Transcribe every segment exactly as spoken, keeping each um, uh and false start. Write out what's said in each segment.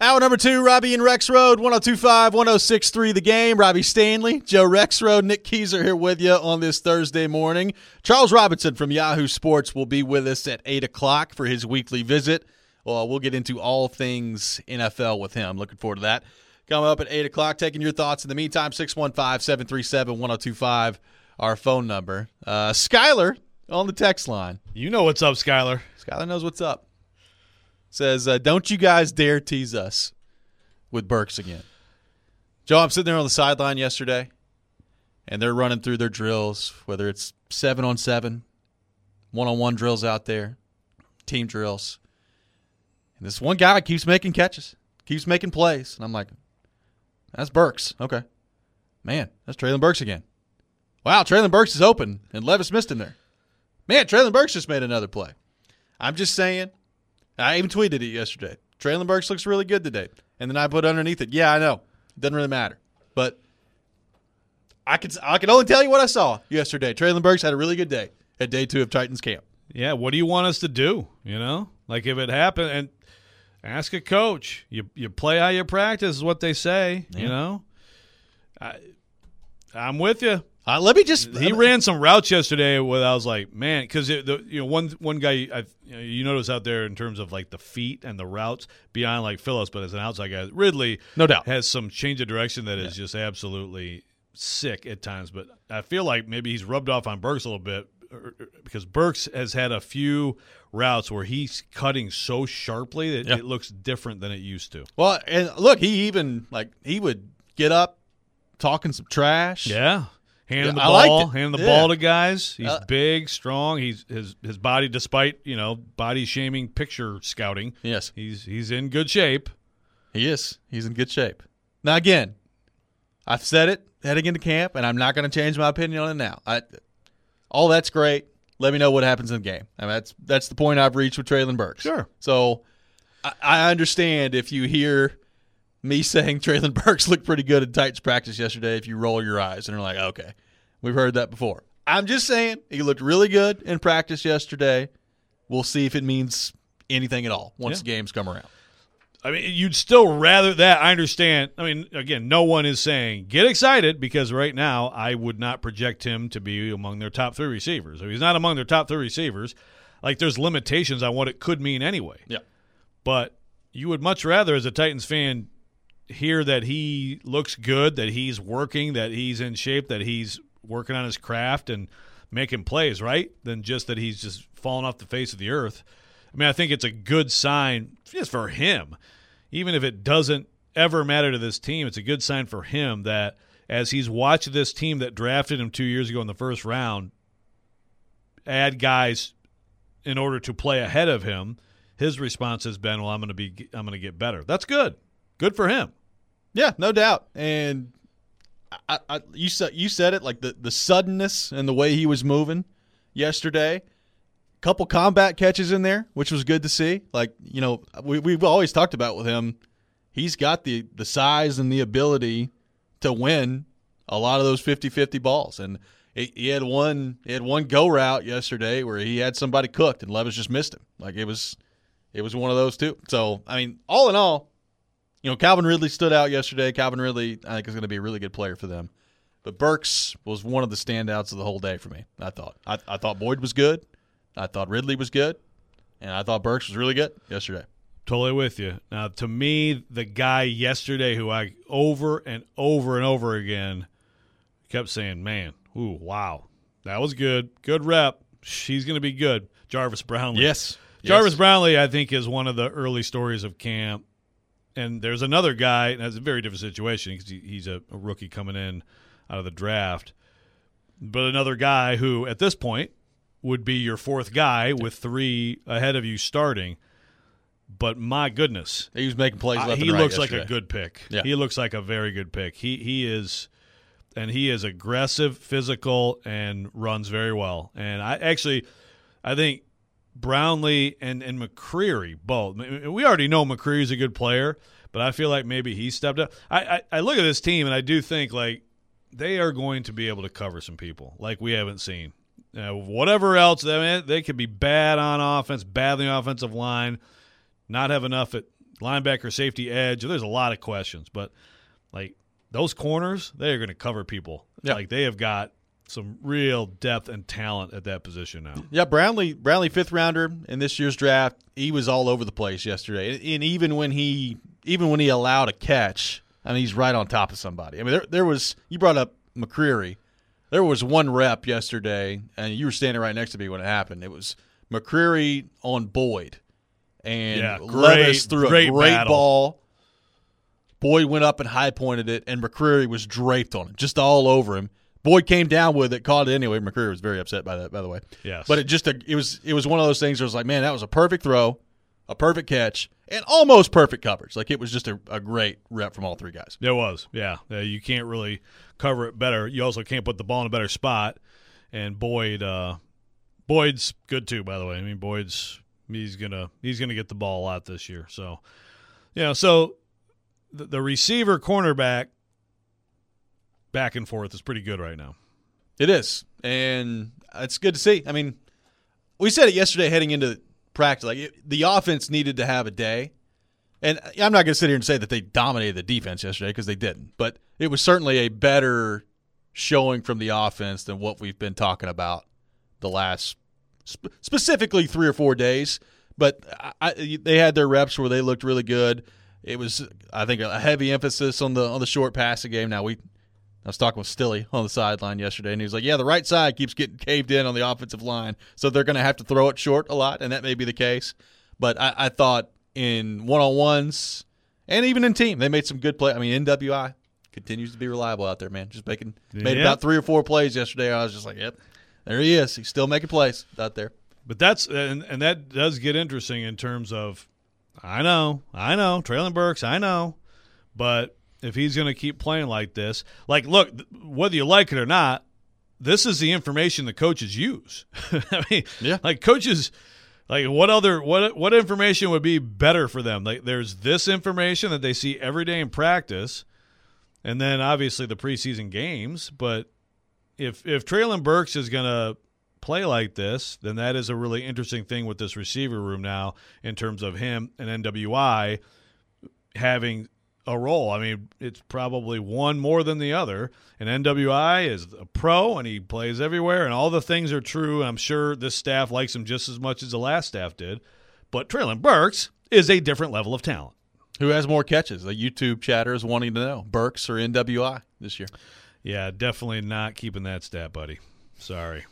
Hour number two, Robbie and Rex Road, one oh two point five, one oh six point three The Game. Robbie Stanley, Joe Rexrode, Nick Keyser here with you on this Thursday morning. Charles Robinson from Yahoo Sports will be with us at eight o'clock for his weekly visit. Well, we'll get into all things N F L with him. Looking forward to that. Coming up at eight o'clock, taking your thoughts. In the meantime, six one five, seven three seven, one oh two five, our phone number. Uh, Skyler on the text line. You know what's up, Skyler. Skyler knows what's up. Says, uh, don't you guys dare tease us with Burks again. Joe, I'm sitting there on the sideline yesterday, and they're running through their drills, whether it's seven on seven, one-on-one drills out there, team drills. And this one guy keeps making catches, keeps making plays. And I'm like, that's Burks. Okay. Man, that's Treylon Burks again. Wow, Treylon Burks is open, and Levis missed him there. Man, Treylon Burks just made another play. I'm just saying. I even tweeted it yesterday. Treylon Burks looks really good today. And then I put underneath it, yeah, I know. It doesn't really matter. But I can, I can only tell you what I saw yesterday. Treylon Burks had a really good day at day two of Titans camp. Yeah, what do you want us to do, you know? Like if it happened, and ask a coach. You you play how you practice is what they say, yeah. You know? I, I'm with you. Uh, let me just. He uh, ran some routes yesterday where I was like, man, because you know one one guy I, you, know, you notice out there in terms of like the feet and the routes beyond like Phillips, but as an outside guy, Ridley, no doubt, has some change of direction that yeah. is just absolutely sick at times. But I feel like maybe he's rubbed off on Burks a little bit because Burks has had a few routes where he's cutting so sharply that yeah. it looks different than it used to. Well, and look, he even like he would get up talking some trash. Yeah. Handing yeah, the ball, handing the yeah. ball to guys. He's uh, big, strong. He's his his body, despite you know body shaming, picture scouting. Yes, he's he's in good shape. He is. He's in good shape. Now again, I've said it heading into camp, and I'm not going to change my opinion on it now. I, all that's great. Let me know what happens in the game. I mean, that's that's the point I've reached with Treylon Burks. Sure. So I, I understand if you hear me saying Treylon Burks looked pretty good in Titans practice yesterday if you roll your eyes and are like, okay, we've heard that before. I'm just saying he looked really good in practice yesterday. We'll see if it means anything at all once yeah. the games come around. I mean, you'd still rather that. I understand. I mean, again, no one is saying get excited because right now I would not project him to be among their top three receivers. If he's not among their top three receivers, like there's limitations on what it could mean anyway. Yeah. But you would much rather, as a Titans fan, hear that he looks good, that he's working, that he's in shape, that he's working on his craft and making plays, right? Than just that he's just falling off the face of the earth. I mean, I think it's a good sign just for him. Even if it doesn't ever matter to this team, it's a good sign for him that as he's watched this team that drafted him two years ago in the first round add guys in order to play ahead of him, his response has been, well, I'm going to be I'm going to get better. That's good. Good for him. Yeah, no doubt. And I, I, you said you said it, like the, the suddenness and the way he was moving yesterday. Couple combat catches in there, which was good to see. Like, you know, we, we've always talked about with him, he's got the, the size and the ability to win a lot of those fifty-fifty balls. And he, he had one he had one go route yesterday where he had somebody cooked and Levis just missed him. Like it was it was one of those two. So, I mean, all in all, you know, Calvin Ridley stood out yesterday. Calvin Ridley, I think, is going to be a really good player for them. But Burks was one of the standouts of the whole day for me, I thought. I, I thought Boyd was good. I thought Ridley was good. And I thought Burks was really good yesterday. Totally with you. Now, to me, the guy yesterday who I over and over and over again kept saying, man, ooh, wow, that was good. Good rep. She's going to be good. Jarvis Brownlee. Yes. Jarvis yes. Brownlee, I think, is one of the early stories of camp. And there's another guy, and that's a very different situation because he, he's a, a rookie coming in out of the draft. But another guy who, at this point, would be your fourth guy with three ahead of you starting. But my goodness. He was making plays left uh, and He right looks yesterday. like a good pick. Yeah. He looks like a very good pick. He he is – and he is aggressive, physical, and runs very well. And I actually – I think – Brownlee and, and McCreary both. We already know McCreary's a good player, but I feel like maybe he stepped up. I, I, I look at this team, and I do think, like, they are going to be able to cover some people like we haven't seen. Uh, whatever else, I mean, they could be bad on offense, bad on the offensive line, not have enough at linebacker, safety, edge. There's a lot of questions, but like those corners, they're going to cover people. Yeah. Like they have got some real depth and talent at that position now. Yeah, Brownlee, Brownlee, fifth rounder in this year's draft. He was all over the place yesterday, and even when he even when he allowed a catch, I mean, he's right on top of somebody. I mean, there there was you brought up McCreary. There was one rep yesterday, and you were standing right next to me when it happened. It was McCreary on Boyd, and Yeah, Levis great- threw a great great battle. ball. Boyd went up and high pointed it, and McCreary was draped on him, just all over him. Boyd came down with it, caught it anyway. McCreary was very upset by that, by the way. Yes. But it just a, it was it was one of those things where it was like, man, that was a perfect throw, a perfect catch, and almost perfect coverage. Like it was just a, a great rep from all three guys. There was, yeah. Uh, you can't really cover it better. You also can't put the ball in a better spot. And Boyd, uh, Boyd's good too, by the way. I mean, Boyd's he's gonna he's gonna get the ball a lot this year. So, you know, so the, the receiver cornerback back and forth is pretty good right now. It is, and it's good to see. I mean, we said it yesterday heading into practice. Like it, the offense needed to have a day, and I'm not going to sit here and say that they dominated the defense yesterday because they didn't. But it was certainly a better showing from the offense than what we've been talking about the last sp- specifically three or four days. But I, I, they had their reps where they looked really good. It was, I think, a heavy emphasis on the on the short passing game. Now we. I was talking with Stilly on the sideline yesterday, and he was like, yeah, the right side keeps getting caved in on the offensive line, so they're going to have to throw it short a lot, and that may be the case. But I, I thought in one-on-ones and even in team, they made some good plays. I mean, N W I continues to be reliable out there, man. Just making made Yep. about three or four plays yesterday. I was just like, yep, there he is. He's still making plays out there. But that's and, and that does get interesting in terms of, I know, I know, Traylon Burks, I know, but if he's going to keep playing like this, like, look, whether you like it or not, this is the information the coaches use. I mean, Yeah. like coaches, like what other what what information would be better for them? Like, there's this information that they see every day in practice, and then obviously the preseason games. But if if Traylon Burks is going to play like this, then that is a really interesting thing with this receiver room now in terms of him and N W I having a role. I mean, it's probably one more than the other. And N W I is a pro, and he plays everywhere, and all the things are true. I'm sure this staff likes him just as much as the last staff did. But Traylon Burks is a different level of talent. Who has more catches? The YouTube chatter is wanting to know, Burks or N W I this year. Yeah, definitely not keeping that stat, buddy. Sorry.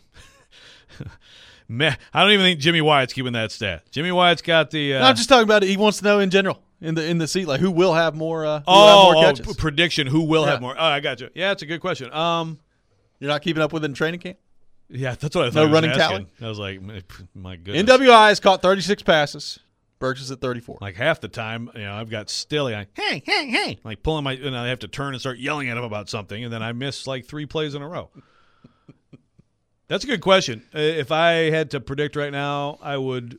Man, I don't even think Jimmy Wyatt's keeping that stat. Jimmy Wyatt's got the uh, – No, I'm just talking about it. He wants to know in general. In the in the seat, like who will have more? Uh, who Oh, will have more oh, catches? p- prediction. Who will Yeah. have more? Oh, I got you. Yeah, it's a good question. Um, You're not keeping up with it in training camp. yeah, that's what I thought. No he was running asking. tally? I was like, my goodness. N W I has caught thirty-six passes. Burks is at thirty-four. Like half the time, you know, I've got Stilly. I, hey, hey, hey, like pulling my, and I have to turn and start yelling at him about something, and then I miss like three plays in a row. That's a good question. Uh, If I had to predict right now, I would.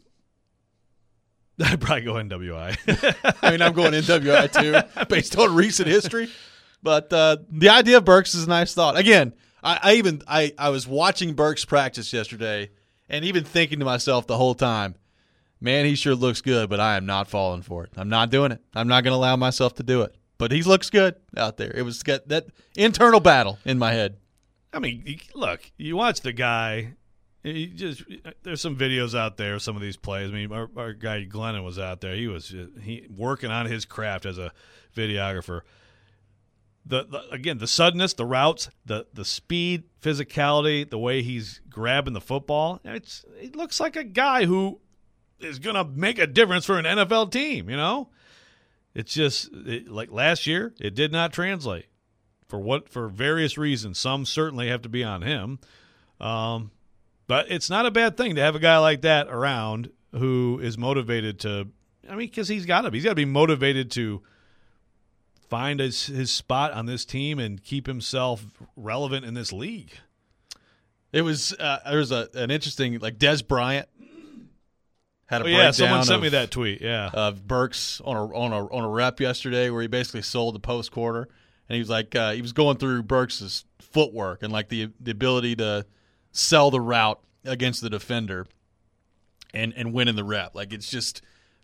I'd probably go N W I. I mean, I'm going N W I too, based on recent history. But uh, the idea of Burks is a nice thought. Again, I, I even I, I was watching Burks practice yesterday, and even thinking to myself the whole time, man, he sure looks good, but I am not falling for it. I'm not doing it. I'm not going to allow myself to do it. But he looks good out there. It was got that internal battle in my head. I mean, you- look, you watch the guy. He just there's some videos out there of some of these plays. I mean, our, our guy Glennon was out there. He was he working on his craft as a videographer. The, the again, the suddenness, the routes, the the speed, physicality, the way he's grabbing the football. It's it looks like a guy who is going to make a difference for an N F L team. You know, it's just it, like last year, it did not translate for what for various reasons. Some certainly have to be on him. Um, But it's not a bad thing to have a guy like that around who is motivated to – I mean, because he's got to be. He's got to be motivated to find his, his spot on this team and keep himself relevant in this league. It was uh, there was a, an interesting, like Des Bryant had a Oh, yeah, breakdown someone sent of, me that tweet, yeah. of Burks on a on a on a rep yesterday where he basically sold the post quarter, and he was like uh, he was going through Burks's footwork and like the the ability to sell the route against the defender and and win in the rep. Like it's just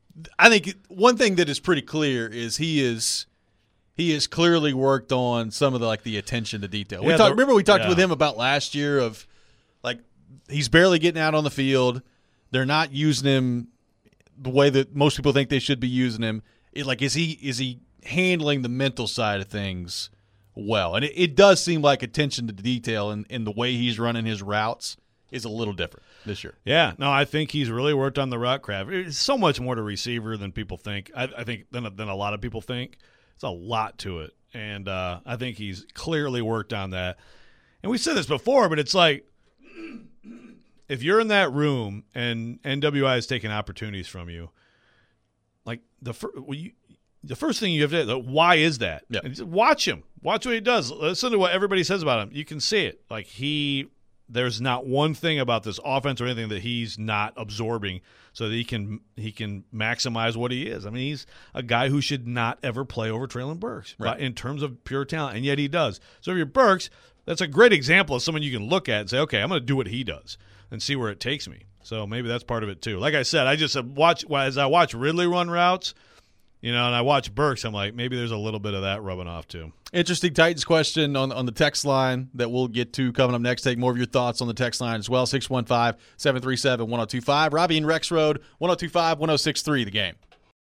I think one thing that is pretty clear is he is he has clearly worked on some of the like the attention to detail. Yeah, we talked, the, remember we talked yeah. with him about last year of like he's barely getting out on the field. They're not using him the way that most people think they should be using him. It, like is he is he handling the mental side of things well? And it, it does seem like attention to detail in, in the way he's running his routes is a little different this year. Yeah, no, I think he's really worked on the route craft. It's so much more to receiver than people think. I, I think than, than a lot of people think. It's a lot to it, and uh, I think he's clearly worked on that. And we said this before, but it's like if you're in that room and N W I is taking opportunities from you, like the fir- well, you, the first thing you have to do, why is that? Yeah. And just watch him. Watch what he does. Listen to what everybody says about him. You can see it. Like he – there's not one thing about this offense or anything that he's not absorbing so that he can he can maximize what he is. I mean, he's a guy who should not ever play over Treylon Burks right. in terms of pure talent, and yet he does. So if you're Burks, that's a great example of someone you can look at and say, okay, I'm going to do what he does and see where it takes me. So maybe that's part of it too. Like I said, I just watch as I watch Ridley run routes, you know, and I watch Burks, I'm like, maybe there's a little bit of that rubbing off too. Interesting Titans question on on the text line that we'll get to coming up next. Take more of your thoughts on the text line as well. six one five, seven three seven, one oh two five. Robbie and Rex Road, one oh two five, one oh six three, the game.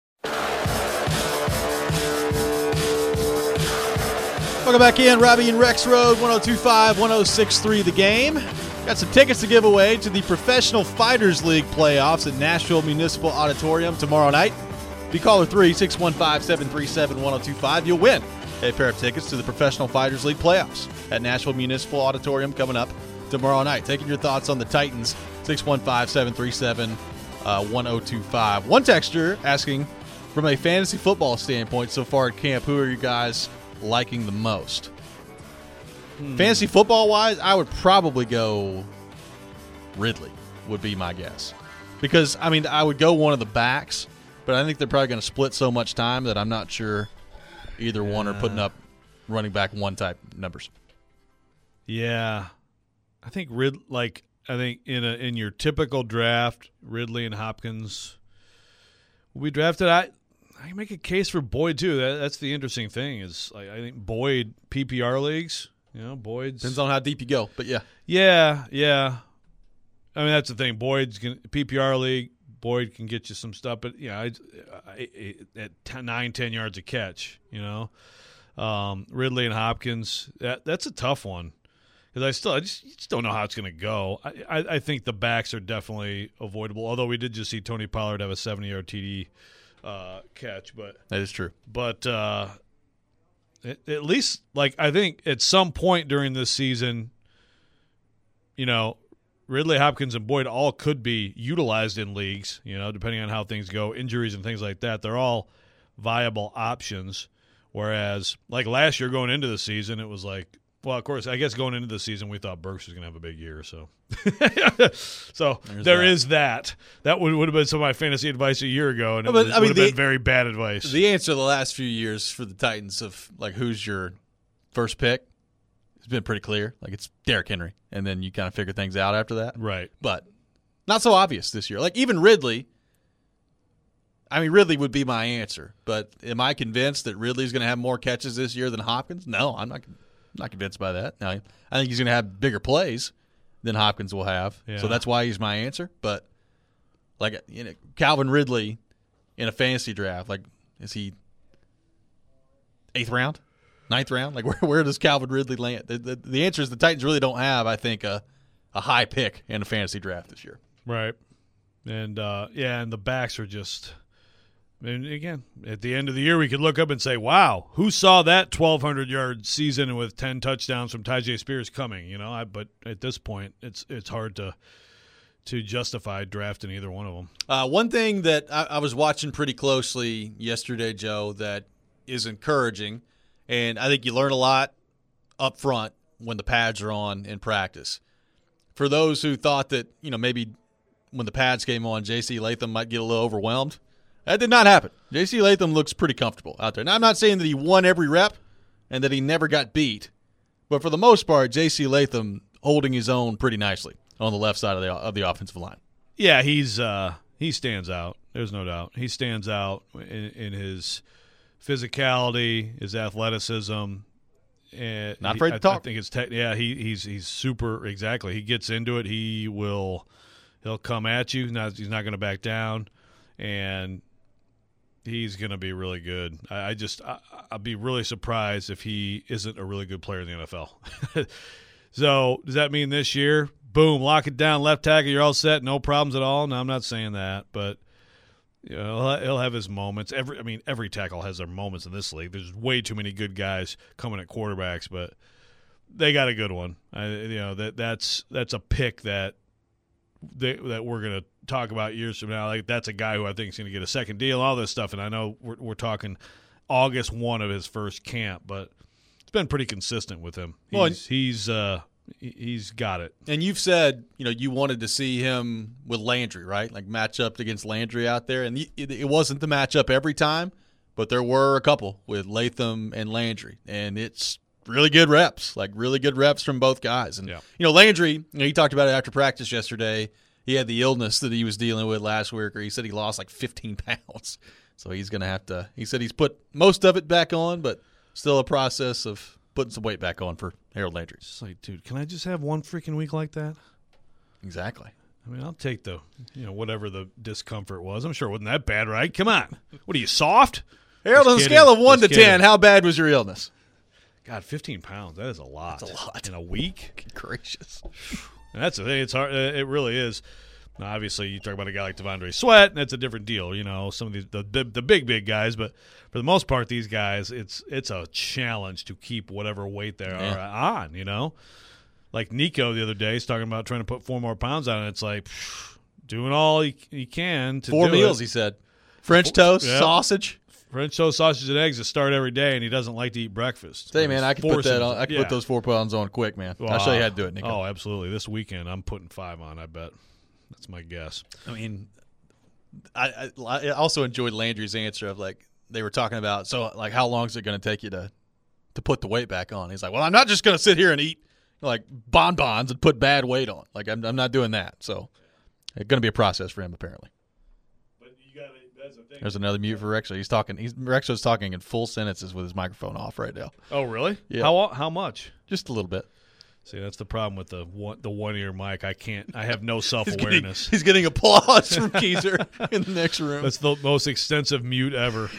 Welcome back in. Robbie and Rex Road, one oh two five, one oh six three, the game. Got some tickets to give away to the Professional Fighters League playoffs at Nashville Municipal Auditorium tomorrow night. If you call her three, six one five, seven three seven, one oh two five, you'll win a pair of tickets to the Professional Fighters League playoffs at Nashville Municipal Auditorium coming up tomorrow night. Taking your thoughts on the Titans, six one five, seven three seven, one oh two five. One texter asking, from a fantasy football standpoint so far at camp, who are you guys liking the most? Hmm. Fantasy football-wise, I would probably go Ridley would be my guess. Because, I mean, I would go one of the backs, but I think they're probably going to split so much time that I'm not sure either one are putting up running back one type numbers. Yeah, I think Rid like I think in a in your typical draft, Ridley and Hopkins will be drafted. I I can make a case for Boyd too. That, that's the interesting thing is like I think Boyd P P R leagues. You know, Boyd's depends on how deep you go, but yeah, yeah, yeah. I mean that's the thing. Boyd's gonna, P P R league. Boyd can get you some stuff, but you know, I, I, I, at ten, nine, ten yards a catch, you know, um, Ridley and Hopkins, that that's a tough one because I still I just, just don't know how it's going to go. I, I, I think the backs are definitely avoidable. Although we did just see Tony Pollard have a seventy-yard T D uh, catch, but that is true. But uh, at, at least, like I think at some point during this season, you know. Ridley, Hopkins, and Boyd all could be utilized in leagues, you know, depending on how things go, injuries and things like that. They're all viable options. Whereas, like last year going into the season, it was like, well, of course, I guess going into the season, we thought Burks was going to have a big year. So, so There's there that. is that. That would, would have been some of my fantasy advice a year ago, and it but, was, I mean, would have the, been very bad advice. The answer the last few years for the Titans of, like, who's your first pick? It's been pretty clear. Like, it's Derrick Henry. And then you kind of figure things out after that. Right. But not so obvious this year. Like, even Ridley, I mean, Ridley would be my answer. But am I convinced that Ridley's going to have more catches this year than Hopkins? No, I'm not, not convinced by that. No, I think he's going to have bigger plays than Hopkins will have. Yeah. So that's why he's my answer. But, like, you know, Calvin Ridley in a fantasy draft, like, is he eighth round? Ninth round? Like, where where does Calvin Ridley land? The, the, the answer is the Titans really don't have, I think, a, a high pick in a fantasy draft this year. Right. And, uh, yeah, and the backs are just – I mean, again, at the end of the year, we could look up and say, wow, who saw that twelve hundred yard season with ten touchdowns from Tyjae Spears coming? You know, I, but at this point, it's it's hard to to justify drafting either one of them. Uh, one thing that I, I was watching pretty closely yesterday, Joe, that is encouraging – and I think you learn a lot up front when the pads are on in practice. For those who thought that, you know, maybe when the pads came on, J C Latham might get a little overwhelmed, that did not happen. J C Latham looks pretty comfortable out there. Now, I'm not saying that he won every rep and that he never got beat, but for the most part, J C Latham holding his own pretty nicely on the left side of the of the offensive line. Yeah, he's uh, he stands out. There's no doubt. He stands out in, in his physicality, his athleticism. And Not afraid he, to talk. I, I think it's te- yeah. He, he's he's super exactly. He gets into it. He will. He'll come at you. Not, he's not going to back down, and he's going to be really good. I, I just I, I'll be really surprised if he isn't a really good player in the N F L. So does that mean this year, boom, lock it down, left tackle, you're all set, no problems at all? No, I'm not saying that, but you know, he'll, he'll have his moments. Every I mean, every tackle has their moments in this league. There's way too many good guys coming at quarterbacks, but they got a good one. I, you know that that's that's a pick that. They, that we're going to talk about years from now. Like that's a guy who I think is going to get a second deal, all this stuff. And I know we're, we're talking August first of his first camp, but it's been pretty consistent with him. He's Well, he's uh, he's got it. And you've said, you know, you wanted to see him with Landry, right? Like match up against Landry out there. And it wasn't the matchup every time, but there were a couple with Latham and Landry. And it's really good reps, like really good reps from both guys. And, Yeah. you know, Landry, you know, he talked about it after practice yesterday. He had the illness that he was dealing with last week, or he said he lost like fifteen pounds. So he's going to have to – he said he's put most of it back on, but still a process of putting some weight back on for Harold Landry. It's like, dude, can I just have one freaking week like that? Exactly. I mean, I'll take the, you know, whatever the discomfort was. I'm sure it wasn't that bad, right? Come on. What are you, soft? Harold, on a kidding. scale of one Just to ten, kidding. how bad was your illness? God, fifteen pounds. That is a lot. That's a lot. In a week? Good gracious. And that's the thing. It's hard. It really is. Now, obviously, you talk about a guy like Devondre Sweat, and that's a different deal. You know, some of these the, the the big big guys, but for the most part, these guys, it's it's a challenge to keep whatever weight they are Yeah. on. You know, like Nico the other day, he's talking about trying to put four more pounds on, and it's like phew, doing all he, he can to Four do meals, it. he said. French toast, Yeah. sausage. French toast, sausage, and eggs to start every day, and he doesn't like to eat breakfast. Say, But man, he's I can put forcing that on. it. I can Yeah. put those four pounds on quick, man. Well, I'll show you how to do it, Nico. Oh, absolutely. This weekend, I'm putting five on, I bet. That's my guess. I mean, I, I, I also enjoyed Landry's answer of like they were talking about. So, like, how long is it going to take you to to put the weight back on? He's like, well, I'm not just going to sit here and eat like bonbons and put bad weight on. Like, I'm, I'm not doing that. So, it's going to be a process for him apparently. But you got that's the thing. There's another mute for Rexo. He's talking. He's Rexo's talking in full sentences with his microphone off right now. Oh, really? Yeah. How how much? Just a little bit. See, that's the problem with the one the one ear mic. I can't. I have no self He's getting, awareness. he's getting applause from Keezer in the next room. That's the most extensive mute ever.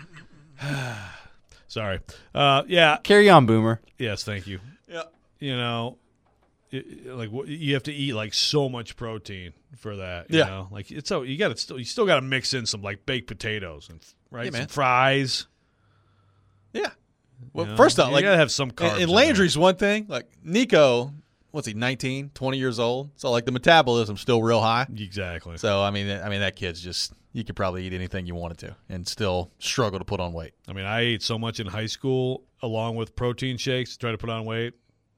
Sorry. Uh, yeah. Carry on, Boomer. Yes. Thank you. Yeah. You know, it, like what- you have to eat like so much protein for that. You Yeah. know? Like it's so you got to still you still got to mix in some like baked potatoes and right Yeah, man. some fries. Yeah. Well, You know? first off, you like gotta have some carbs. And, in and there. Landry's one thing. Like Nico, what's he, nineteen, twenty years old? So like the metabolism's still real high. Exactly. So I mean, I mean that kid's just you could probably eat anything you wanted to and still struggle to put on weight. I mean, I ate so much in high school along with protein shakes to try to put on weight.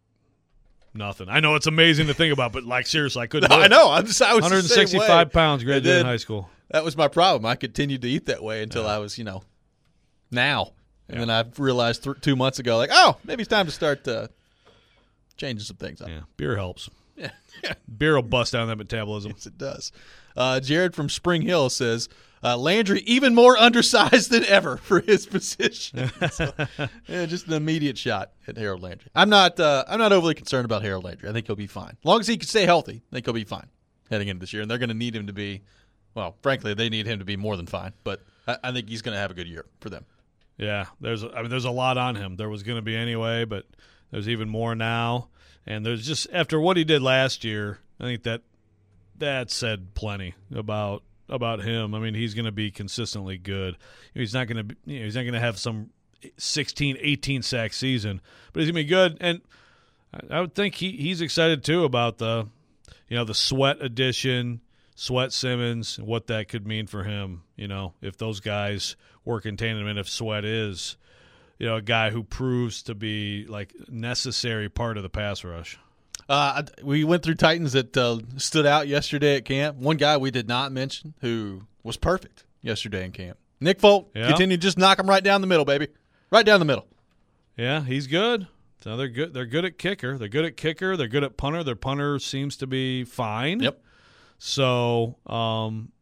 Nothing. I know it's amazing to think about, but like seriously, I couldn't. do I it. know. I'm just I was the one same sixty-five way. pounds graduated then- in high school. That was my problem. I continued to eat that way until I was, you know, now. And Yeah. then I realized th- two months ago, like, oh, maybe it's time to start uh, changing some things up. Yeah, beer helps. Yeah. Beer will bust down that metabolism. Yes, it does. Uh, Jared from Spring Hill says uh, Landry even more undersized than ever for his position. So, yeah, just an immediate shot at Harold Landry. I'm not. Uh, I'm not overly concerned about Harold Landry. I think he'll be fine as long as he can stay healthy. I think he'll be fine heading into this year, and they're going to need him to be. Well, frankly, they need him to be more than fine. But I, I think he's going to have a good year for them. Yeah, there's. I mean, there's a lot on him. There was going to be anyway, but there's even more now. And there's just after what he did last year, I think that that said plenty about about him. I mean, he's going to be consistently good. He's not going to be. You know, he's not going to have some sixteen, eighteen sack season, but he's going to be good. And I, I would think he he's excited too about the, you know, the Sweat addition, Sweat Simmons, and what that could mean for him. You know, if those guys work in tandem, and if Sweat is, you know, a guy who proves to be like necessary part of the pass rush. Uh, we went through Titans that uh, stood out yesterday at camp. One guy we did not mention who was perfect yesterday in camp. Nick Folk Yeah. continued to just knock him right down the middle, baby. Right down the middle. Yeah, he's good. So they're good. They're good at kicker. They're good at kicker. They're good at punter. Their punter seems to be fine. Yep. So, um,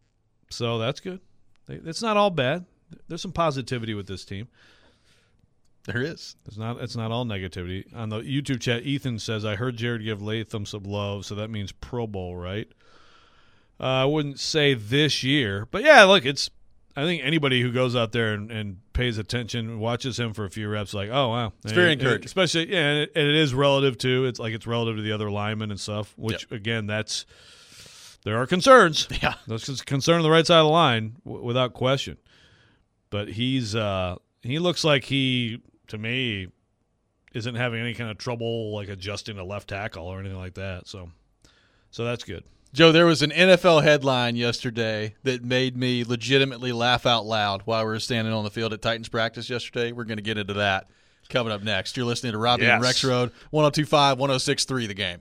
So that's good. It's not all bad. There's some positivity with this team. There is. It's not It's not all negativity. On the YouTube chat, Ethan says, I heard Jared give Latham some love, so that means Pro Bowl, right? Uh, I wouldn't say this year. But, yeah, look, it's I think anybody who goes out there and, and pays attention, watches him for a few reps, like, oh, wow. It's very and, encouraging. And especially, yeah, and it, and it is relative to, it's like it's relative to the other linemen and stuff, which, yep. again, that's, there are concerns. Yeah. That's concern on the right side of the line, w- without question. But he's, uh, he looks like he, to me, isn't having any kind of trouble, like, adjusting to left tackle or anything like that. So, so that's good. Joe, there was an N F L headline yesterday that made me legitimately laugh out loud while we were standing on the field at Titans practice yesterday. We're going to get into that coming up next. You're listening to Robbie yes. and Rex Road, one oh two point five, one oh six point three The Game.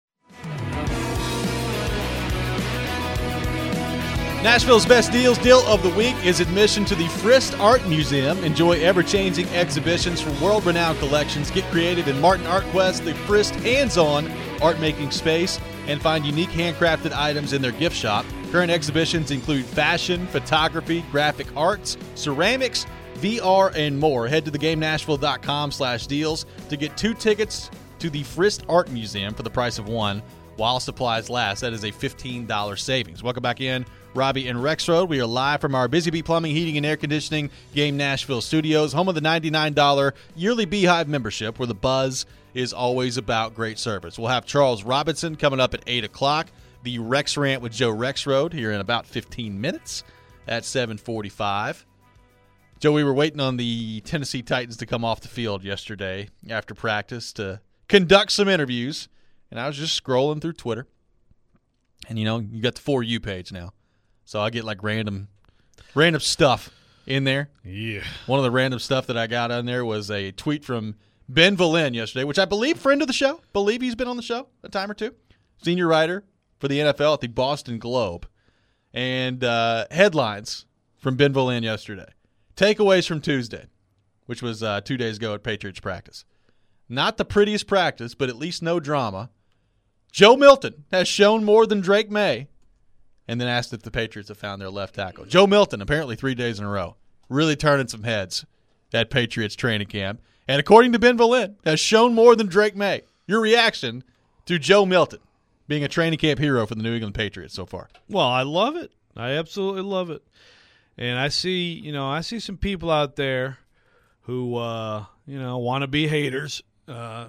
Nashville's best deals deal of the week is admission to the Frist Art Museum. Enjoy ever-changing exhibitions from world-renowned collections. Get creative in Martin Art Quest, the Frist hands-on art-making space, and find unique handcrafted items in their gift shop. Current exhibitions include fashion, photography, graphic arts, ceramics, V R, and more. Head to theGameNashville.com slash deals to get two tickets to the Frist Art Museum for the price of one while supplies last. That is a fifteen dollars savings. Welcome back in. Robbie and Rex Road. We are live from our Busy Bee Plumbing, Heating, and Air Conditioning Game Nashville studios, home of the ninety-nine dollars yearly Beehive membership, where the buzz is always about great service. We'll have Charles Robinson coming up at eight o'clock, the Rex Rant with Joe Rex Road here in about fifteen minutes at seven forty-five. Joe, we were waiting on the Tennessee Titans to come off the field yesterday after practice to conduct some interviews, and I was just scrolling through Twitter. And, you know, you got the For You page now. So I get like random random stuff in there. Yeah. One of the random stuff that I got on there was a tweet from Ben Valin yesterday, which I believe friend of the show. Believe he's been on the show a time or two. Senior writer for the N F L at the Boston Globe. And uh, headlines from Ben Valin yesterday. Takeaways from Tuesday, which was uh, two days ago at Patriots practice. Not the prettiest practice, but at least no drama. Joe Milton has shown more than Drake May. And then asked if the Patriots have found their left tackle. Joe Milton, apparently three days in a row, really turning some heads at Patriots training camp. And according to Ben Valin, has shown more than Drake May. Your reaction to Joe Milton being a training camp hero for the New England Patriots so far? Well, I love it. I absolutely love it. And I see, you know, I see some people out there who, uh, you know, want to be haters. Uh,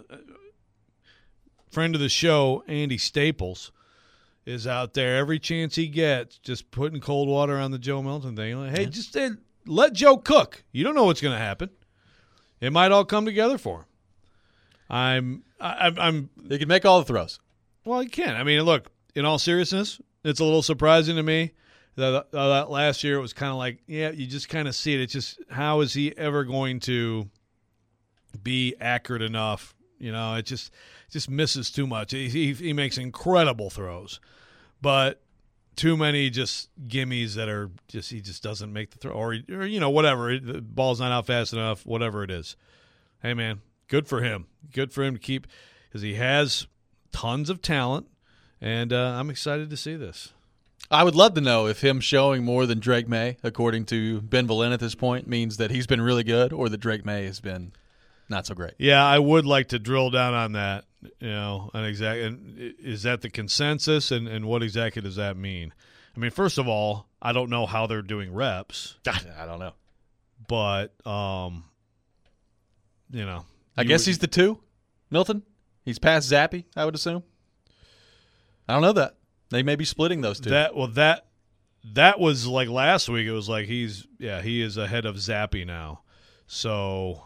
friend of the show, Andy Staples, is out there every chance he gets just putting cold water on the Joe Milton thing. Like, hey, yeah. just uh, let Joe cook. You don't know what's going to happen. It might all come together for him. I'm, I, I'm. They can make all the throws. Well, he can. I mean, look, in all seriousness, it's a little surprising to me that, uh, that last year it was kind of like, yeah, you just kind of see it. It's just, how is he ever going to be accurate enough? You know, it just just misses too much. He, he, he makes incredible throws, but too many just gimmies that are just, he just doesn't make the throw, or, or you know, whatever. The ball's not out fast enough, whatever it is. Hey, man, good for him. Good for him to keep, because he has tons of talent, and uh, I'm excited to see this. I would love to know if him showing more than Drake May, according to Ben Valin at this point, means that he's been really good or that Drake May has been not so great. Yeah, I would like to drill down on that. You know, and exact, and is that the consensus, and, and what exactly does that mean? I mean, first of all, I don't know how they're doing reps. I don't know, but um, you know, I you guess would, he's the two, Milton. He's past Zappy, I would assume. I don't know that they may be splitting those two. That well, that that was like last week. It was like he's yeah, he is ahead of Zappy now. So,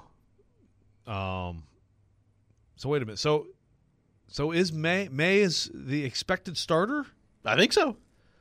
um, so wait a minute. So. So is May May is the expected starter? I think so.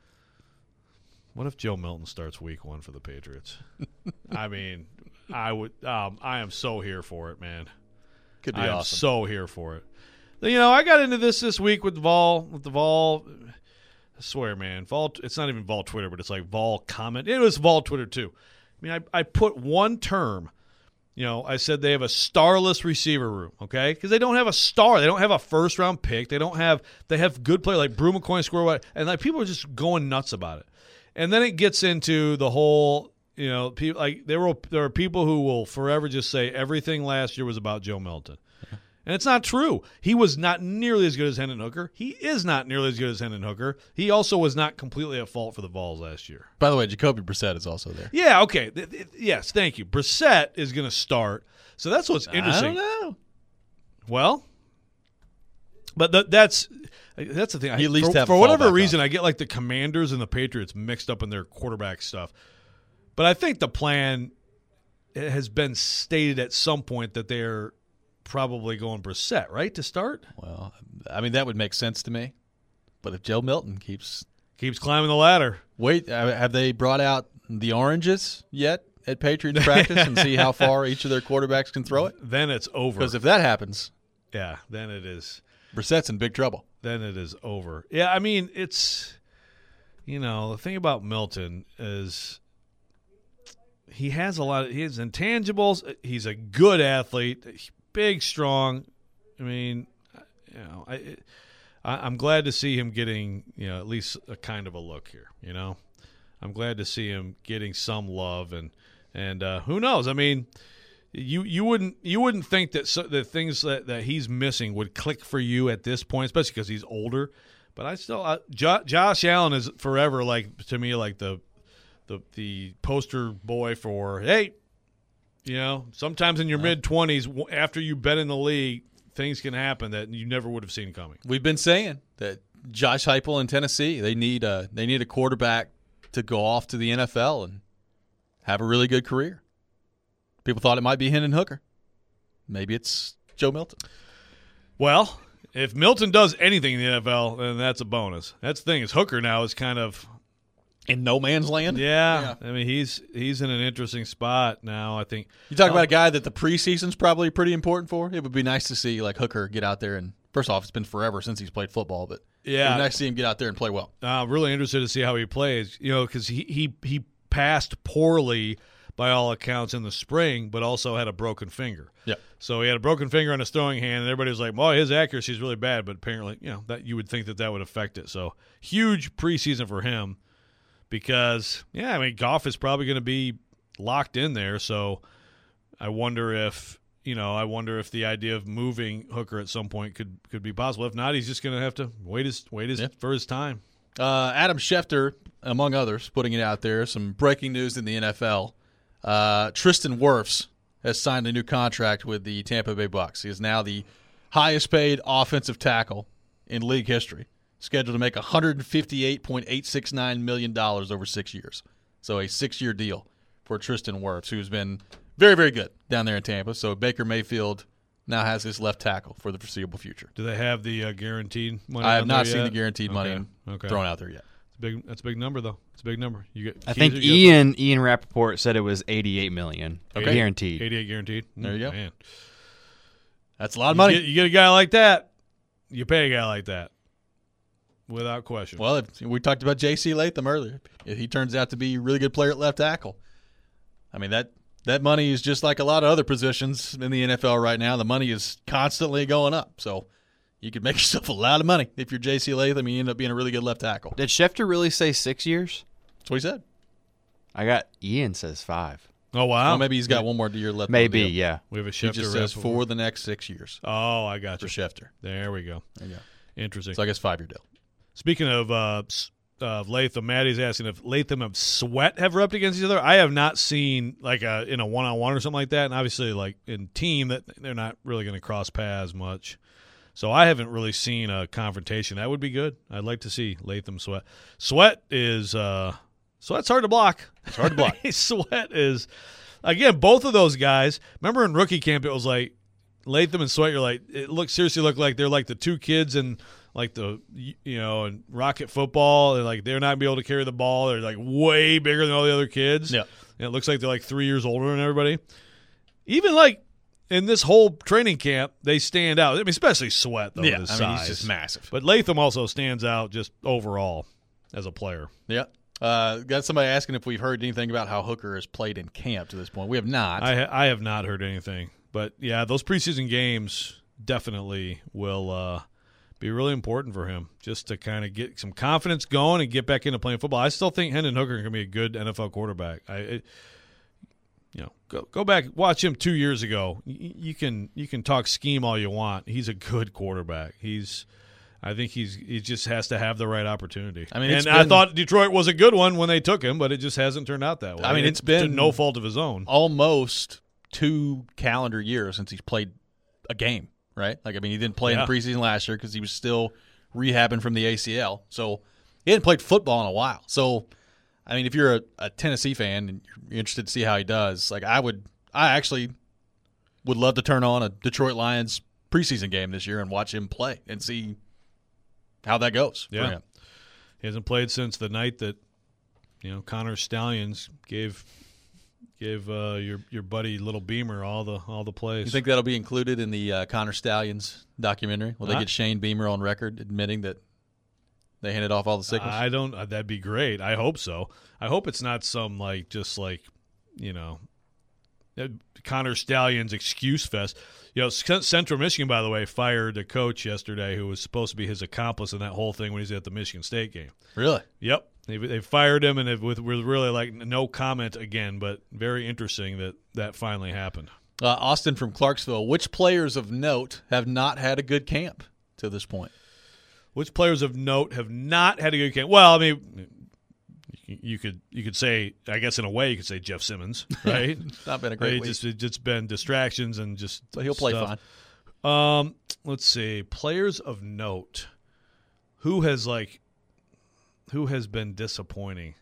What if Joe Milton starts week one for the Patriots? I mean, I would. Um, I am so here for it, man. Could be I am awesome. So here for it. You know, I got into this this week with Vol. With the Vol, I swear, man. Vol. It's not even Vol Twitter, but it's like Vol comment. It was Vol Twitter too. I mean, I I put one term. You know, I said they have a starless receiver room, okay? Because they don't have a star. They don't have a first-round pick. They don't have – they have good players like Brew McCoy, Square White, and like people are just going nuts about it. and then it gets into the whole, you know, people like there will there are people who will forever just say everything last year was about Joe Milton. And it's not true. He was not nearly as good as Hendon Hooker. He is not nearly as good as Hendon Hooker. He also was not completely at fault for the Vols last year. By the way, Jacoby Brissett is also there. Yeah, okay. Th- th- yes, thank you. Brissett is going to start. So that's what's interesting. I don't know. Well, but th- that's that's the thing. He at least for, have for a whatever fallback reason, I get like the Commanders and the Patriots mixed up in their quarterback stuff. But I think the plan has been stated at some point that they're probably going Brissett, right, to start? Well, I mean, that would make sense to me. But if Joe Milton keeps Keeps climbing the ladder. Wait, uh, have they brought out the oranges yet at Patriots practice and see how far each of their quarterbacks can throw it? Then it's over. Because if that happens, yeah, then it is. Brissett's in big trouble. Then it is over. Yeah, I mean, it's, you know, the thing about Milton is he has a lot of, he has intangibles. He's a good athlete, big, strong. I mean, you know, I, I I'm glad to see him getting, you know, at least a kind of a look here, you know. I'm glad to see him getting some love, and and uh, who knows? I mean, you you wouldn't you wouldn't think that so, the things that, that he's missing would click for you at this point, especially because he's older. But I still, uh, jo- Josh Allen is forever like to me like the the the poster boy for, hey, you know, sometimes in your Well, mid twenties after you've been in the league, things can happen that you never would have seen coming. We've been saying that Josh Heupel in Tennessee, they need a they need a quarterback to go off to the N F L and have a really good career. People thought it might be Hendon Hooker. Maybe it's Joe Milton. Well, if Milton does anything in the N F L, then that's a bonus. That's the thing is Hooker now is kind of in no man's land. Yeah, yeah. I mean he's he's in an interesting spot now. I think you talk about a guy that the preseason's probably pretty important for. It would be nice to see like Hooker get out there and first off, it's been forever since he's played football, but yeah, it'd be nice to see him get out there and play well. I'm really interested to see how he plays. You know, because he, he he passed poorly by all accounts in the spring, but also had a broken finger. Yeah. So he had a broken finger on his throwing hand, and everybody was like, "Well, his accuracy is really bad," but apparently, you know, that you would think that that would affect it. So huge preseason for him because, yeah, I mean, Goff is probably going to be locked in there. So I wonder if. You know, I wonder if the idea of moving Hooker at some point could, could be possible. If not, he's just going to have to wait his wait his yeah. for his time. Uh, Adam Schefter, among others, putting it out there. Some breaking news in the N F L. Uh, Tristan Wirfs has signed a new contract with the Tampa Bay Bucs. He is now the highest-paid offensive tackle in league history, scheduled to make one hundred fifty-eight point eight six nine million dollars over six years. So a six-year deal for Tristan Wirfs, who's been very, very good down there in Tampa. So Baker Mayfield now has his left tackle for the foreseeable future. Do they have the uh, guaranteed money? I have not yet? seen the guaranteed okay. money okay. thrown out there yet. It's big. That's a big number, though. It's a big number. You get. I think Keezer, Ian Ian Rappaport said it was eighty-eight million dollars okay. guaranteed. eighty-eight guaranteed. There you go. Man. That's a lot of You money. get, you get a guy like that, you pay a guy like that, without question. Well, if, we talked about J C Latham earlier. If he turns out to be a really good player at left tackle, I mean that. That money is just like a lot of other positions in the N F L right now. The money is constantly going up. So you could make yourself a lot of money if you're J C Latham and you end up being a really good left tackle. Did Schefter really say six years? That's what he said. I got Ian says five. Oh, wow. Well, maybe he's got one more year left. Maybe, on the deal. yeah. We have a He Schefter just says Rappaport. for the next six years Oh, I got for you. Schefter. There we go. There you go. Interesting. So I guess five-year deal. Speaking of uh, of Latham, Maddie's asking if Latham and Sweat have rubbed against each other. I have not seen like a in a one on one or something like that, and obviously like in team that they're not really going to cross paths much. So I haven't really seen a confrontation. That would be good. I'd like to see Latham Sweat. Sweat is uh, Sweat's hard to block. It's hard to block. Sweat is again both of those guys. Remember in rookie camp it was like Latham and Sweat. You're like it looks seriously look like they're like the two kids in like the you know and Rocket football. They're like they're not gonna be able to carry the ball. They're like way bigger than all the other kids. Yeah, and it looks like they're like three years older than everybody. Even like in this whole training camp, they stand out. I mean, especially Sweat though. yeah. With I his mean, size. he's just massive. But Latham also stands out just overall as a player. Yeah. Uh, got somebody asking if we've heard anything about how Hooker has played in camp to this point. We have not. I ha- I have not heard anything, but yeah, those preseason games definitely will uh, be really important for him just to kind of get some confidence going and get back into playing football. I still think Hendon Hooker can be a good N F L quarterback. I, it, you know, go go back, watch him two years ago. You, you can you can talk scheme all you want. He's a good quarterback. He's, I think he's he just has to have the right opportunity. I mean, and been, I thought Detroit was a good one when they took him, but it just hasn't turned out that way. I mean, it's to been no fault of his own. Almost two calendar years since he's played a game. Right? Like, I mean, he didn't play yeah. in the preseason last year because he was still rehabbing from the A C L. So he hadn't played football in a while. So, I mean, if you're a, a Tennessee fan and you're interested to see how he does, like, I would, I actually would love to turn on a Detroit Lions preseason game this year and watch him play and see how that goes yeah. for him. He hasn't played since the night that, you know, Connor Stallions gave Gave uh, your your buddy Little Beamer all the all the plays. You think that'll be included in the uh, Connor Stallions documentary? Will they I, get Shane Beamer on record admitting that they handed off all the signals? I don't. Uh, that'd be great. I hope so. I hope it's not some like just like you know, uh, Connor Stallions excuse fest. You know, C- Central Michigan, by the way, fired a coach yesterday who was supposed to be his accomplice in that whole thing when he was at the Michigan State game. Really? Yep. They, they fired him, and it, with, with really like no comment again, but very interesting that that finally happened. Uh, Austin from Clarksville, which players of note have not had a good camp to this point? Which players of note have not had a good camp? Well, I mean, you, you could you could say, I guess in a way, you could say Jeff Simmons, right? Not been a great week. Just, it's just been distractions and just So he'll play stuff. fine. Um, let's see, players of note. Who has like, who has been disappointing?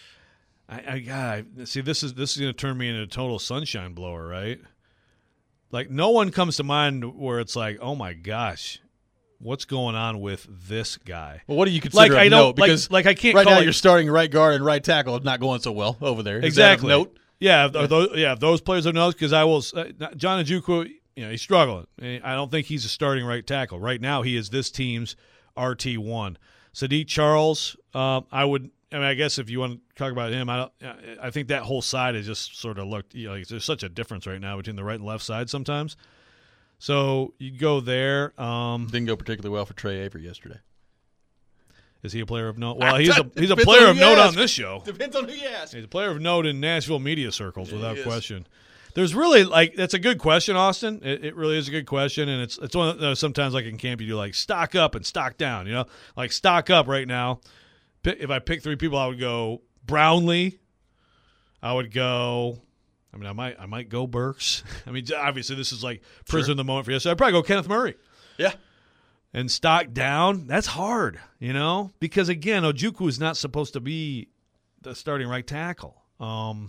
I, I God, see, this is this is going to turn me into a total sunshine blower, right? Like, no one comes to mind where it's like, oh my gosh, what's going on with this guy? Well, what do you consider Like, a I don't- note? Because like- like, I can't right call now it- you're starting right guard and right tackle is not going so well over there. Is that a Exactly. note? Yeah, are those, yeah, if those players are notes, because I will. Uh, John Ojukwu, you know, he's struggling. I don't think he's a starting right tackle right now. He is this team's R T one. Sadiq Charles, uh, I would. I mean, I guess if you want to talk about him, I don't. I think that whole side has just sort of looked. You know, there's such a difference right now between the right and left side sometimes. So you go there. Um, Didn't go particularly well for Trey Avery yesterday. is he a player of note? Well, he's a he's a Depends player on of who you note ask. on this show. Depends on who you ask. He's a player of note in Nashville media circles, without He is. question. There's really like that's a good question, Austin. It, it really is a good question, and it's it's one of those, sometimes like in camp you do like stock up and stock down. You know, like stock up right now. Pick, if I pick three people, I would go Brownlee. I would go. I mean, I might I might go Burks. I mean, obviously this is like prison Sure. of the moment for you. So I'd probably go Kenneth Murray. Yeah. And stock down, that's hard, you know, because again, Ojukwu is not supposed to be the starting right tackle. Um,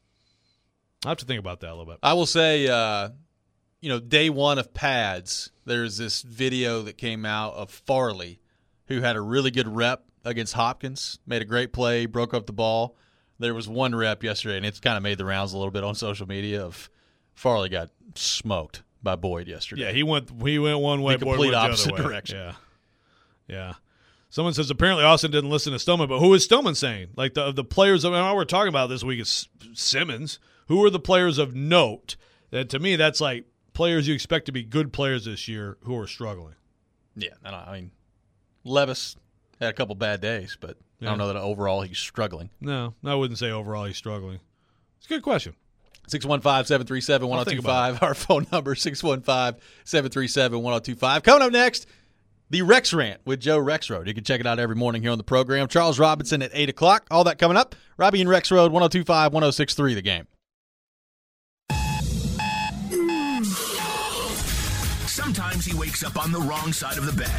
I have to think about that a little bit. I will say, uh, you know, day one of pads, there's this video that came out of Farley, who had a really good rep against Hopkins, made a great play, broke up the ball. There was one rep yesterday, and it's kind of made the rounds a little bit on social media of Farley got smoked by Boyd yesterday. Yeah, he went he went one way, The Boyd complete went the other opposite way. direction. Yeah, yeah. Someone says apparently Austin didn't listen to Stillman, but who is Stillman saying? Like the the players of all we're talking about this week is Simmons. Who are the players of note? That to me, that's like players you expect to be good players this year who are struggling. Yeah, I, don't, I mean, Levis had a couple bad days, but I Yeah. don't know that overall he's struggling. No, I wouldn't say overall he's struggling. It's a good question. six one five, seven three seven, one I'll oh two think five. Our phone number, six one five, seven three seven, one oh two five. Coming up next, the Rex Rant with Joe Rexrode. You can check it out every morning here on the program. Charles Robinson at eight o'clock. All that coming up. Robbie and Rexrode, one oh two five, one oh six three, the game. Sometimes he wakes up on the wrong side of the bed.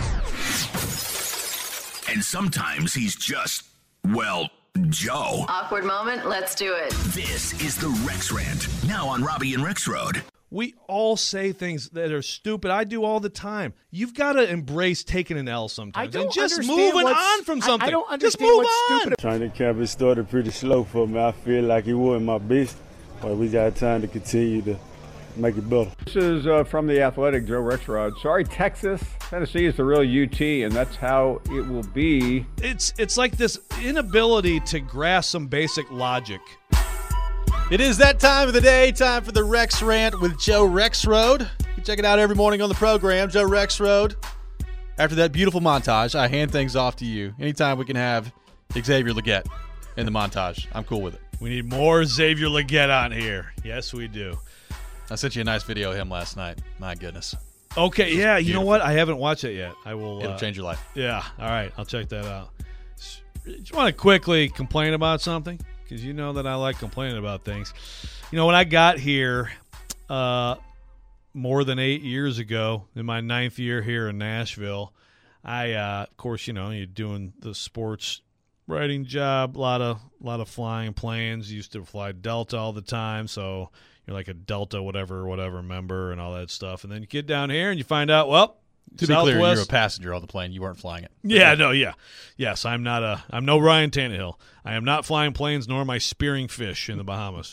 And sometimes he's just, well, Joe. Awkward moment, let's do it. This is the Rex Rant, now on Robbie and Rex Road. We all say things that are stupid. I do all the time. You've got to embrace taking an L sometimes I don't and just understand moving what's- on from I- something. I, don't just understand move what's on. stupid. Training camp has started pretty slow for me. I feel like it wasn't my best, but we got time to continue to make it better. This is uh, from the Athletic, Joe Rexrod. Sorry, Texas. Tennessee is the real U T, and that's how it will be. It's it's like this inability to grasp some basic logic. It is that time of the day, time for the Rex Rant with Joe Rexrode. You can check it out every morning on the program. Joe Rexrode, after that beautiful montage, I hand things off to you. Anytime we can have Xavier Legette in the montage, I'm cool with it. We need more Xavier Legette on here. Yes, we do. I sent you a nice video of him last night. My goodness. Okay, yeah, you beautiful. know what? I haven't watched it yet. I will. It'll uh, change your life. Yeah, all right. I'll check that out. Just want to quickly complain about something because you know that I like complaining about things. You know, when I got here uh, more than eight years ago, in my ninth year here in Nashville, I, uh, of course, you know, you're doing the sports writing job, a lot of, lot of flying planes. Used to fly Delta all the time, so you're like a Delta whatever, whatever member and all that stuff. And then you get down here and you find out, well, To Southwest, be clear, you're a passenger on the plane. You weren't flying it. Yeah, no, yeah. Yes, I'm not a I'm no Ryan Tannehill. I am not flying planes, nor am I spearing fish in the Bahamas.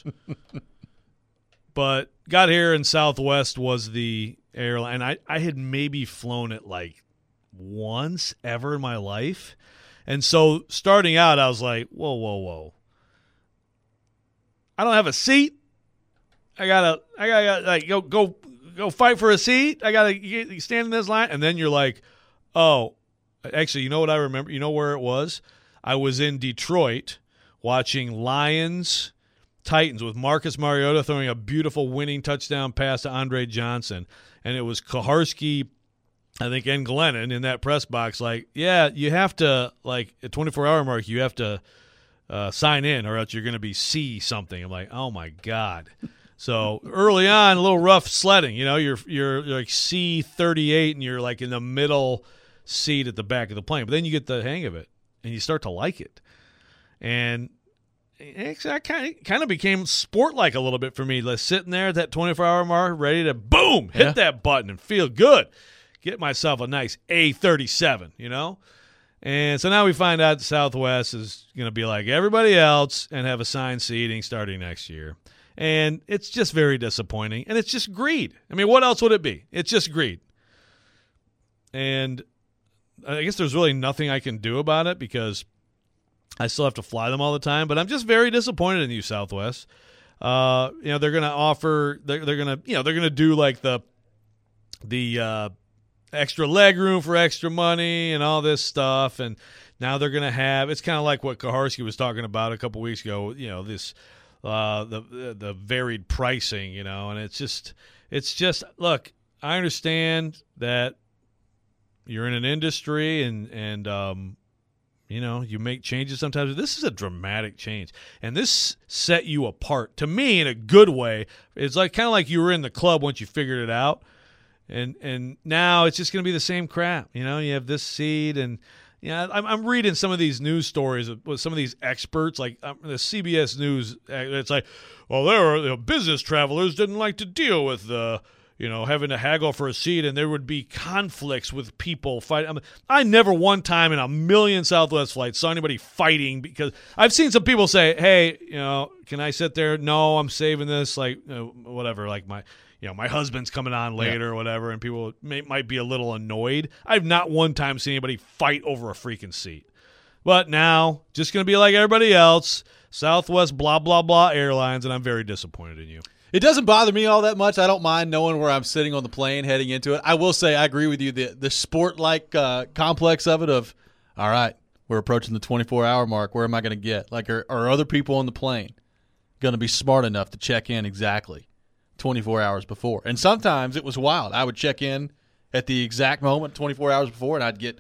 But got here and Southwest was the airline. I, I had maybe flown it like once ever in my life. And so starting out, I was like, whoa, whoa, whoa. I don't have a seat. I gotta I gotta like go go Go fight for a seat. I got to stand in this line. And then you're like, oh, actually, you know what I remember? You know where it was? I was in Detroit watching Lions Titans with Marcus Mariota throwing a beautiful winning touchdown pass to Andre Johnson. And it was Kaharski, I think, and Glennon in that press box like, yeah, you have to, like, at twenty-four hour mark, you have to uh, sign in or else you're going to be C something. I'm like, oh, my God. So early on, a little rough sledding. You know, you're you're, you're like C thirty-eight, and you're like in the middle seat at the back of the plane. But then you get the hang of it, and you start to like it. And actually, I kind of kind of became sport-like a little bit for me. Like sitting there at that twenty-four hour mark, ready to boom hit Yeah. that button and feel good, get myself a nice A thirty-seven. You know. And so now we find out Southwest is going to be like everybody else and have assigned seating starting next year. And it's just very disappointing. And it's just greed. I mean, what else would it be? It's just greed. And I guess there's really nothing I can do about it because I still have to fly them all the time. But I'm just very disappointed in you, Southwest. Uh, you know, they're going to offer, they're, they're going to, you know, they're going to do like the, the uh, extra leg room for extra money and all this stuff. And now they're going to have, it's kind of like what Kaharski was talking about a couple weeks ago, you know, this, Uh, the the varied pricing, you know, and it's just it's just look. I understand that you're in an industry and and um, you know you make changes sometimes. But this is a dramatic change, and this set you apart to me in a good way. It's like kind of like you were in the club once you figured it out, and and now it's just going to be the same crap. You know, you have this seed and. Yeah, I'm, I'm reading some of these news stories with some of these experts, like um, the C B S News. It's like, well, there were you know, business travelers didn't like to deal with the, you know, having to haggle for a seat, and there would be conflicts with people fighting. I mean, I never one time in a million Southwest flights saw anybody fighting because I've seen some people say, "Hey, you know, can I sit there? No, I'm saving this, like you know, whatever, like my." You know, my husband's coming on later yeah. or whatever, and people may, might be a little annoyed. I've not one time seen anybody fight over a freaking seat. But now, just going to be like everybody else, Southwest blah, blah, blah airlines, and I'm very disappointed in you. It doesn't bother me all that much. I don't mind knowing where I'm sitting on the plane heading into it. I will say I agree with you. The, the sport-like uh, complex of it of, all right, we're approaching the twenty-four hour mark. Where am I going to get? Like, are, are other people on the plane going to be smart enough to check in exactly twenty-four hours before? And sometimes it was wild. I would check in at the exact moment twenty-four hours before, and I'd get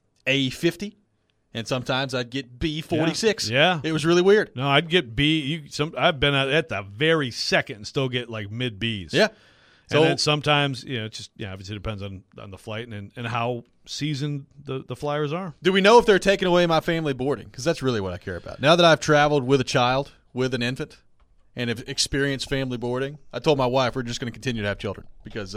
A fifty, and sometimes I'd get B forty-six. Yeah. It was really weird. No, I'd get B. You, some, I've been at, at the very second and still get like mid Bs. Yeah. So, So and then sometimes, you know, it just, yeah, obviously depends on, on the flight and, and how seasoned the, the flyers are. do we know if they're taking away my family boarding? Because that's really what I care about. Now that I've traveled with a child, with an infant, and have experienced family boarding, I told my wife we're just going to continue to have children because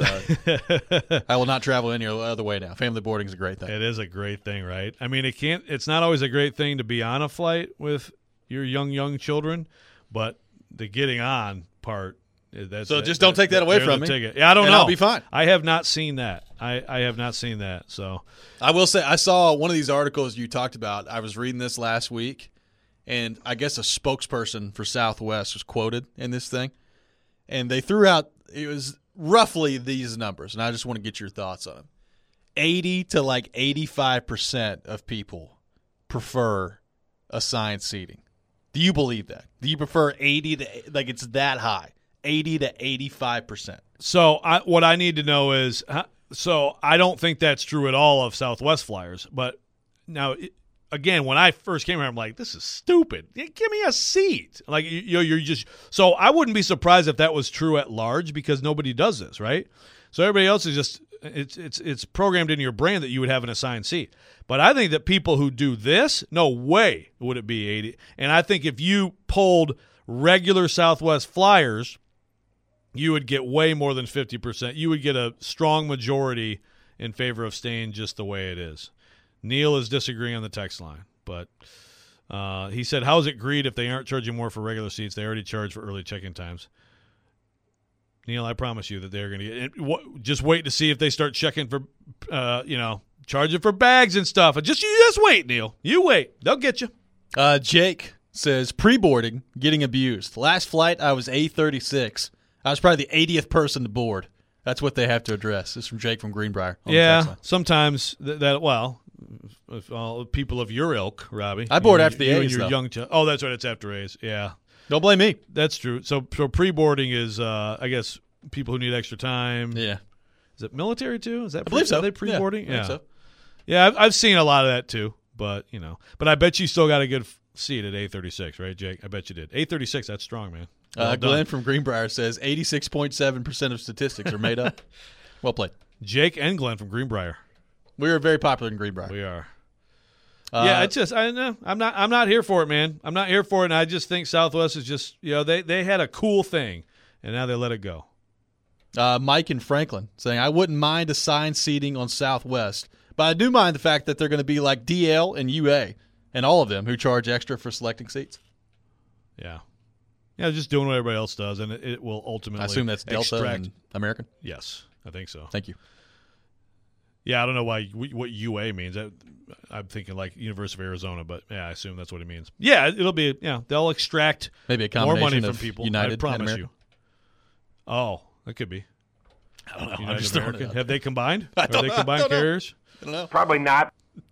uh, I will not travel any other way now. Family boarding is a great thing. It is a great thing, right? I mean, it can't. It's not always a great thing to be on a flight with your young, young children, but the getting on part. That's, So just don't take that away there's from the me, ticket. Yeah, I don't and know. I'll be fine. I have not seen that. I, I have not seen that. So I will say I saw one of these articles you talked about. I was reading this last week, and I guess a spokesperson for Southwest was quoted in this thing, and they threw out it was roughly these numbers, and I just want to get your thoughts on them. eighty to like eighty-five percent of people prefer assigned seating. Do you believe that? Do you prefer eighty to like it's that high? eighty to eighty-five percent. So I, what I need to know is, so I don't think that's true at all of Southwest Flyers. But now, it, again, when I first came here, I'm like, this is stupid. Give me a seat. Like, you, you know, you're just – so I wouldn't be surprised if that was true at large because nobody does this, right? So everybody else is just – it's it's it's programmed into your brain that you would have an assigned seat. But I think that people who do this, no way would it be eighty. And I think if you polled regular Southwest Flyers – you would get way more than fifty percent. You would get a strong majority in favor of staying just the way it is. Neil is disagreeing on the text line, but uh, he said, how's it greed if they aren't charging more for regular seats? They already charge for early check-in times. Neil, I promise you that they're going to get it. What, just wait to see if they start checking for, uh, you know, charging for bags and stuff. Just, you just wait, Neil. You wait. They'll get you. Uh, Jake says, pre-boarding, getting abused. Last flight, I was A thirty-six. I was probably the eightieth person to board. That's what they have to address. This is from Jake from Greenbrier. Yeah, sometimes th- that, well, if all people of your ilk, Robbie. I board you, after the you A's, and your though. young ch- Oh, that's right. It's after A's. Yeah. Don't blame me. That's true. So, so pre-boarding is, uh, I guess, people who need extra time. Yeah. Is it military, too? Is that I believe so. Are they pre-boarding? Yeah, I think so. Yeah, I've, I've seen a lot of that, too. But, you know. But I bet you still got a good f- seat at A thirty-six, right, Jake? I bet you did. A thirty-six, that's strong, man. Well Uh, done. Glenn from Greenbrier says eighty-six point seven percent of statistics are made up. Well played. Jake and Glenn from Greenbrier. We are very popular in Greenbrier. We are. Uh, yeah, it's just I know I'm not I'm not here for it, man. I'm not here for it, and I just think Southwest is just you know they they had a cool thing, and now they let it go. Uh, Mike in Franklin saying, I wouldn't mind assigned seating on Southwest, but I do mind the fact that they're going to be like D L and U A and all of them who charge extra for selecting seats. Yeah. Yeah, just doing what everybody else does, and it, it will ultimately I assume that's Delta extract. and American. Yes, I think so. Thank you. Yeah, I don't know why what U A means. I, I'm thinking like University of Arizona, but yeah, I assume that's what it means. Yeah, it'll be. Yeah, they'll extract Maybe a more combination money from of people. United I and promise American. you. Oh, that could be. I don't know. I'm United just throwing it American. out Have they combined? I Are don't they know. I combined don't know. carriers? I don't know. Probably not.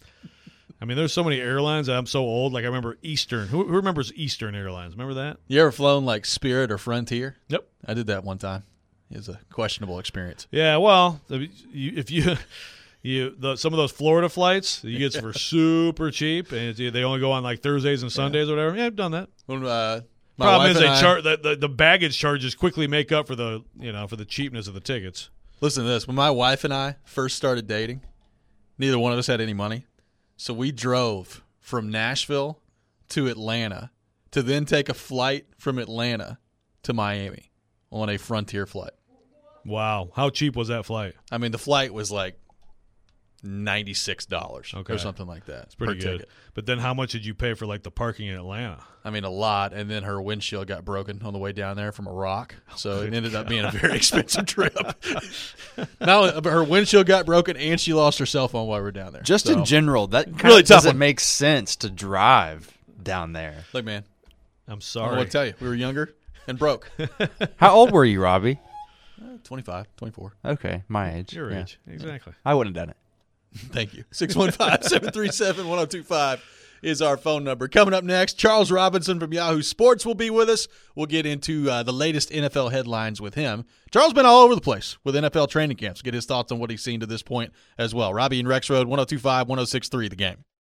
I mean, there's so many airlines that I'm so old. Like I remember Eastern. Who, who remembers Eastern Airlines? Remember that? You ever flown like Spirit or Frontier? Yep. I did that one time. It was a questionable experience. Yeah. Well, if you, if you you the, some of those Florida flights you get for super cheap, and it's, they only go on like Thursdays and Sundays or whatever. Yeah, I've done that. When, uh, my Problem wife is and they I- char- the, the the baggage charges quickly make up for the you know for the cheapness of the tickets. Listen to this. When my wife and I first started dating, neither one of us had any money. So we drove from Nashville to Atlanta to then take a flight from Atlanta to Miami on a Frontier flight. Wow, how cheap was that flight? I mean, the flight was like ninety-six dollars Okay. or something like that. It's pretty per good. ticket. But then how much did you pay for like the parking in Atlanta? I mean, a lot. And then her windshield got broken on the way down there from a rock. So it good ended up being a very expensive trip. Now her windshield got broken and she lost her cell phone while we were down there. Just So, in general, that kind Really of tough doesn't one. make sense to drive down there. Look, man, I'm I don't know sorry. what to tell you. We were younger and broke. How old were you, Robbie? Uh, twenty-five, twenty-four. Okay, my age. Your Yeah. age, exactly. I wouldn't have done it. Thank you. six one five, seven three seven, one oh two five is our phone number. Coming up next, Charles Robinson from Yahoo Sports will be with us. We'll get into uh, the latest N F L headlines with him. Charles been all over the place with N F L training camps. Get his thoughts on what he's seen to this point as well. Robbie and Rex Road, one oh two five, one oh six three, The Game.